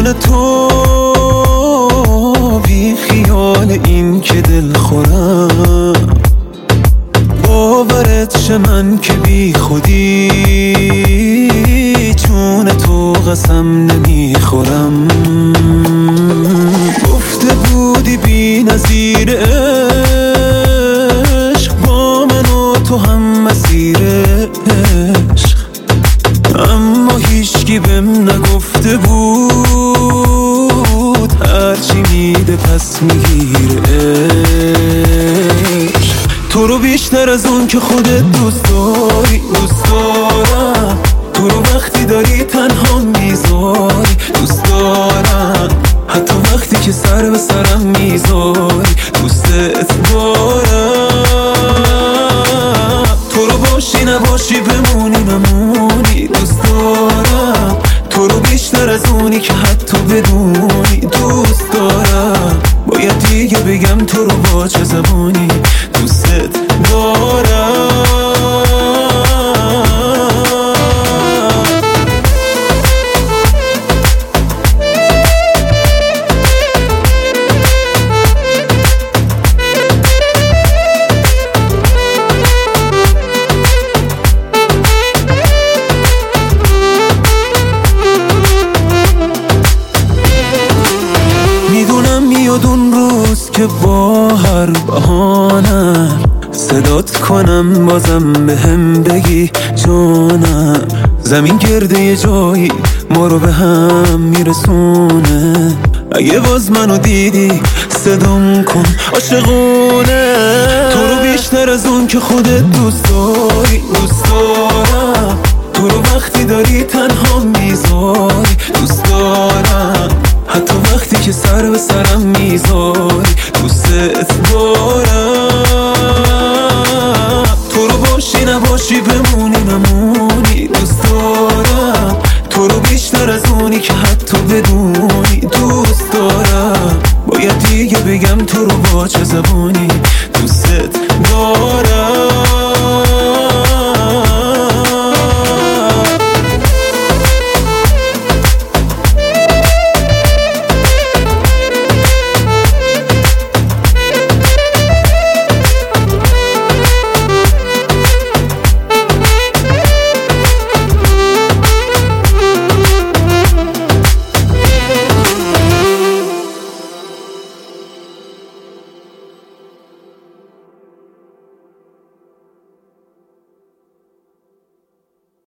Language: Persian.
جون تو بی خیال این که دل خورم، باورت شه من که بی خودی جون تو قسم نمیخورم. گفته بودی بی نظیر عشق، با من و تو هم مسیر عشق، اما هیچکی بهم نگفته بود هرچی میده پس میگیره عشق. تو رو بیشتر از اون که خودت دوست داری دوست دارم، تو رو وقتی داری تنها میذاری دوست دارم، حتی وقتی که سر به سرم میذاری دوستت دارم. تو رو باشی نباشی بمونی نمونی دوست دارم، تو رو بیشتر از اونی که حتی بدونی دوست دارم. باید دیگه بگم تو رو با چه زبانی دوستت دارم. میدونم میاد اون روز که با هر بهانه صدات کنم بازم بهم بگی جانم، زمین گرده یه جایی ما رو به هم میرسونه. اگه باز منو دیدی صدام کن عاشقونه. تو رو بیشتر از اون که خودت دوست داری دوست دارم، تو رو وقتی داری تنها میذاری دوست دارم، حتی وقتی که سر به سرم میذاری دوستت دارم. تو رو باشی نباشی بمونی نمونی دوست دارم، تو رو بیشتر از اونی که حتی بدونی دوست دارم. باید دیگه بگم تو رو با چه زبانی دوستت